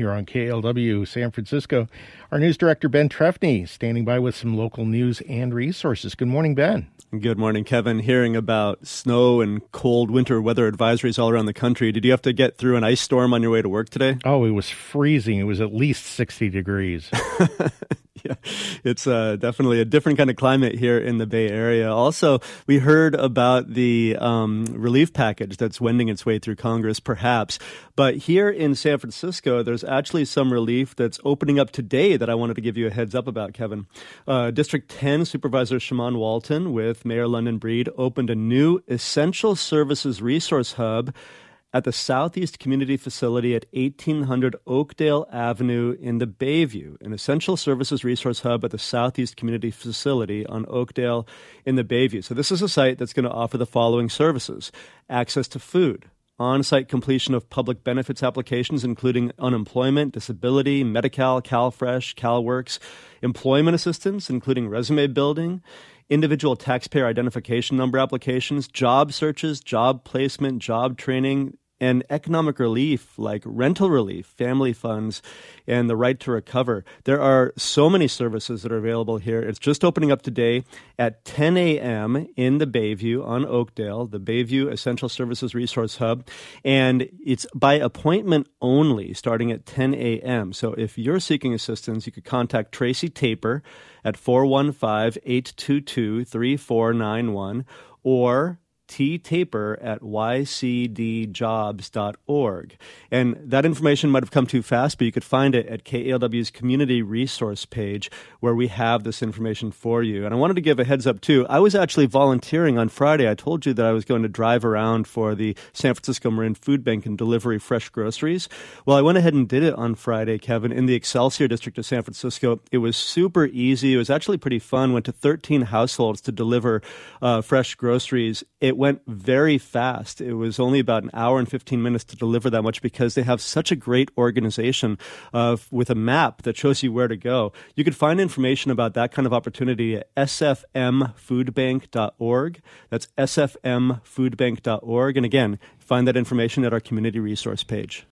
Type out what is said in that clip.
here on KLW San Francisco. Our news director, Ben Trefny, standing by with some local news and resources. Good morning, Ben. Good morning, Kevin. Hearing about snow and cold winter weather advisories all around the country. Did you have to get through an ice storm on your way to work today? Oh, it was freezing. It was at least 60 degrees. Yeah, it's definitely a different kind of climate here in the Bay Area. Also, we heard about the relief package that's wending its way through Congress, perhaps. But here in San Francisco, there's actually some relief that's opening up today that I wanted to give you a heads up about, Kevin. District 10 Supervisor Shamann Walton with Mayor London Breed opened a new Essential Services Resource Hub at the Southeast Community Facility at 1800 Oakdale Avenue in the Bayview, an essential services resource hub at the Southeast Community Facility on Oakdale in the Bayview. So this is a site that's going to offer the following services: access to food, on-site completion of public benefits applications, including unemployment, disability, Medi-Cal, CalFresh, CalWorks, employment assistance, including resume building, individual taxpayer identification number applications, job searches, job placement, job training, and economic relief like rental relief, family funds, and the right to recover. There are so many services that are available here. It's just opening up today at 10 a.m. in the Bayview on Oakdale, the Bayview Essential Services Resource Hub. And it's by appointment only starting at 10 a.m. So if you're seeking assistance, you could contact Tracy Taper at 415-822-3491 or Taper at ycdjobs.org. And that information might have come too fast, but you could find it at KALW's community resource page where we have this information for you. And I wanted to give a heads up too. I was actually volunteering on Friday. I told you that I was going to drive around for the San Francisco Marin Food Bank and deliver fresh groceries. Well, I went ahead and did it on Friday, Kevin, in the Excelsior district of San Francisco. It was super easy. It was actually pretty fun. Went to 13 households to deliver fresh groceries. It went very fast. It was only about an hour and 15 minutes to deliver that much because they have such a great organization with a map that shows you where to go. You could find information about that kind of opportunity at sfmfoodbank.org. That's sfmfoodbank.org. And again, find that information at our community resource page.